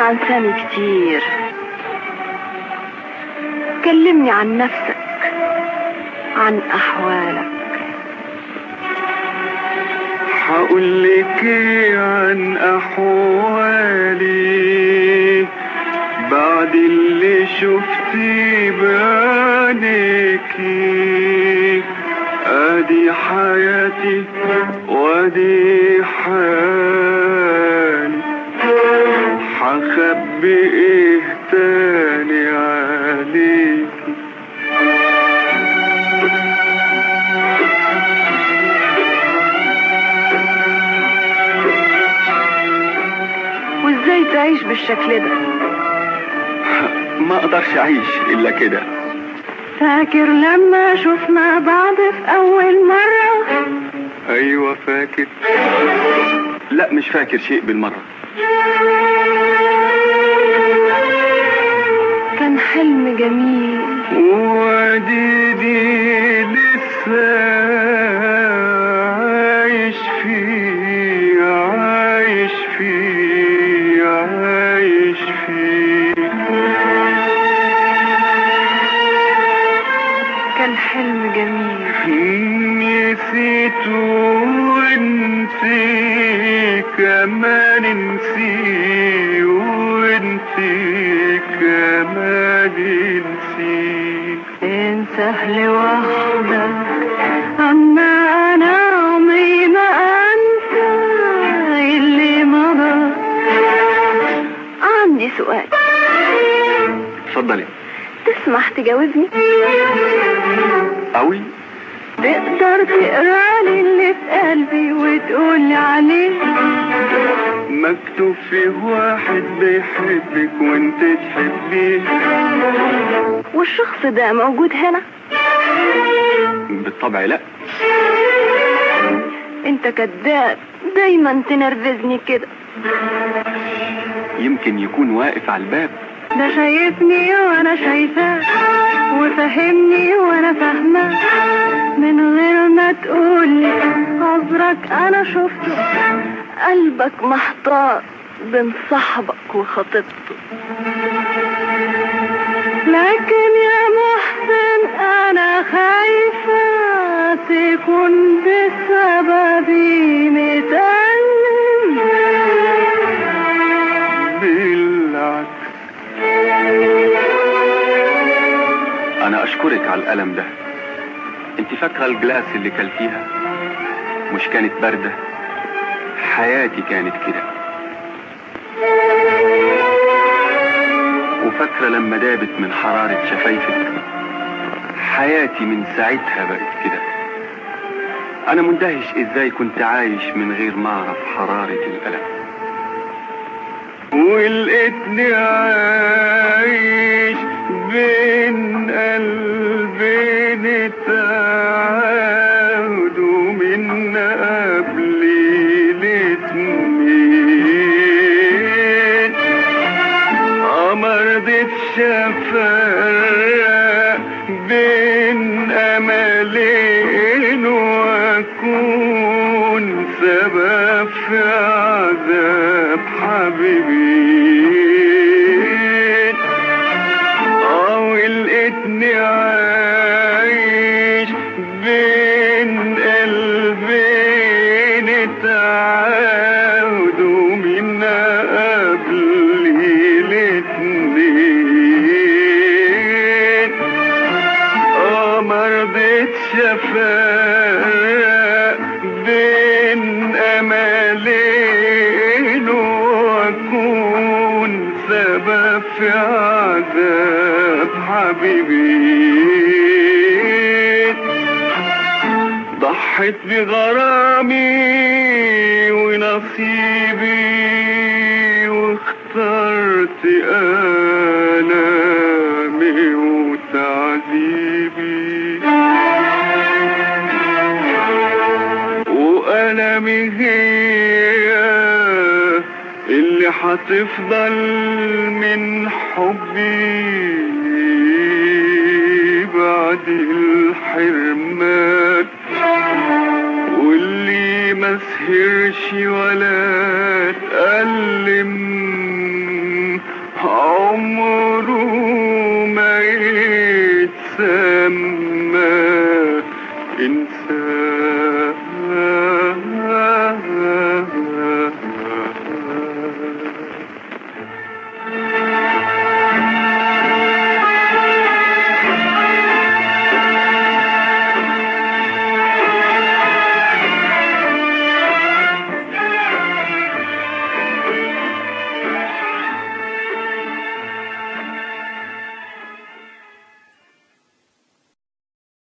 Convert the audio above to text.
عن سامي كتير. كلمني عن نفسك، عن أحوالك. هقولك ايه عن أحوالي بعد اللي شفتي بعينيكي؟ ادي حياتي وادي حالي، هخبي ايه تاني عليكي؟ وازاي تعيش بالشكل ده؟ ما اقدرش اعيش الا كده. فاكر لما شفنا بعض في اول مرة؟ ايوه فاكر. لا مش فاكر شيء بالمرة. كان حلم جميل وديدي لسه عايش فيه عايش فيه عايش فيه. كان حلم جميل نسيته وانتي كمان نسيه وانتي كمان نسيه. انسى لوحدك اما انا عمري ما انسى اللي مضى. عندي سؤال. اتفضلي. تسمح تجاوبني؟ قوي. تقدر تقرا لي اللي في قلبي وتقولي عليه؟ مكتوب فيه واحد بيحبك وانت تحبيه. والشخص ده موجود هنا؟ بالطبع لا. انت كذاب، دايما تنرفزني كده. يمكن يكون واقف على الباب. ده شايفني وانا شايفاه وفهمني وانا فاهماه من غير ما تقولي. نظرك انا شفته، قلبك محتار بين صاحبك وخطيبته. لكن يا محسن انا خايفة تكون بسببي متألم. بالعكس انا اشكرك على الألم ده. انت فاكرة الجلاس اللي كلتيها مش كانت باردة؟ حياتي كانت كده. وفاكرة لما دابت من حرارة شفايفك؟ حياتي من ساعتها بقت كده. انا مندهش ازاي كنت عايش من غير ما اعرف حرارة الألم. ولقيتني عايش بين قلبين تعاود ومن قبل الاتنين. مرضتش افرق بين املين واكون سبب في عذاب حبيبين. ولقيتني عايش بين قلبين تعاود ومن قبل الاتنين. مرضتش افرق بين املين واكون سبب في عذاب حبيبين. ضحيت بغرامي ونصيبي واخترت آلامي وتعذيبي. وألمي هي اللي هتفضل من حبي بعد الحرمان. واللي مسهرش ولا